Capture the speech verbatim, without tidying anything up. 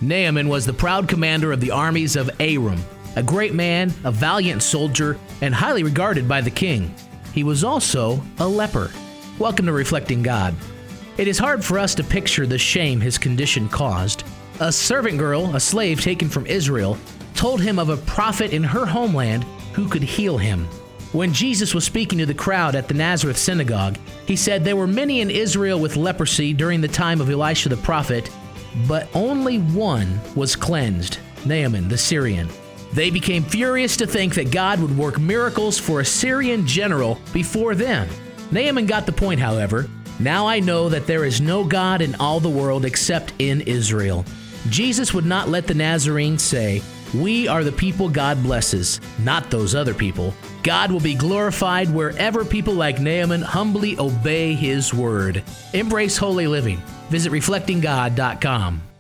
Naaman was the proud commander of the armies of Aram, a great man, a valiant soldier, and highly regarded by the king. He was also a leper. Welcome to Reflecting God. It is hard for us to picture the shame his condition caused. A servant girl, a slave taken from Israel, told him of a prophet in her homeland who could heal him. When Jesus was speaking to the crowd at the Nazareth synagogue, he said there were many in Israel with leprosy during the time of Elisha the prophet, but only one was cleansed, Naaman the Syrian. They became furious to think that God would work miracles for a Syrian general before them. Naaman got the point, however. Now I know that there is no God in all the world except in Israel. Jesus would not let the Nazarene say, "We are the people God blesses," not those other people. God will be glorified wherever people like Naaman humbly obey his word. Embrace holy living. Visit reflecting god dot com.